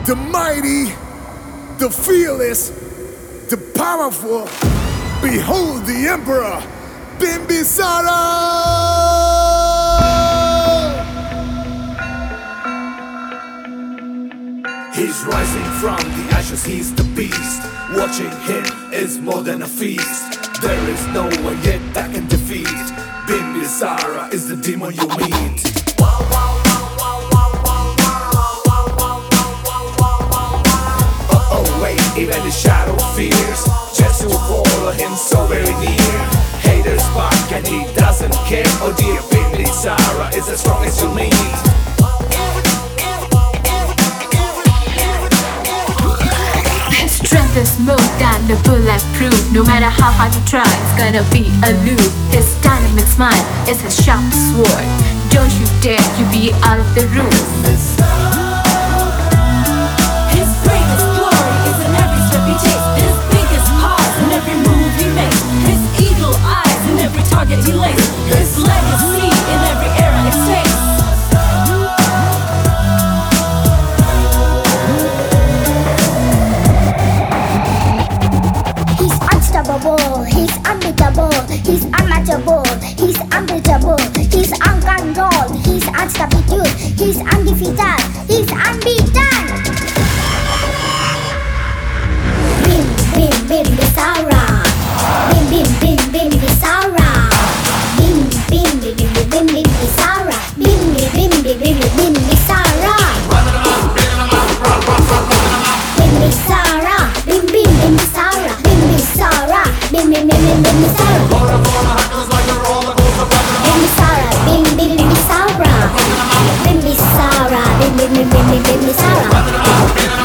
the mighty, the fearless, the powerful. Behold the Emperor, Bimbisara! He's rising from the ashes, he's the beast. Watching him is more than a feast. There is no one yet that can defeat. Bimbisara is the demon you meet. Wait, even the shadow fears just to follow him so very near. Haters bark and he doesn't care. Oh dear, Bimbisara is as strong as you need. Strength is more than the bulletproof. No matter how hard you try, it's gonna be aloof. His dynamic smile is his sharp sword. Don't you dare you be out of the room. His greatest glory is in every step he takes. His biggest pause in every move he makes. His eagle eyes in every target he lays. His legacy in every era it takes. Unstoppable, he's unbeatable, he's unmatchable, he's unbreachable, he's uncontrolled, he's unstoppable, he's undefeated, he's unbeaten. Bim, bim, Bimbisara. Bim, bim, bim, Bimbisara. Bim, bim, bim, bim, bim, Bimbisara. Bim, bim, bim, bim, bim, Bimbisara. Bimbisara. Bim, bim, Bimbisara. Bimbisara. Bim, bim, bim, bim, Bimbisara. Bimbisara. Bim, bim, Bimbisara. Bimbisara. Bim, bim, bim, bim, Bimbisara.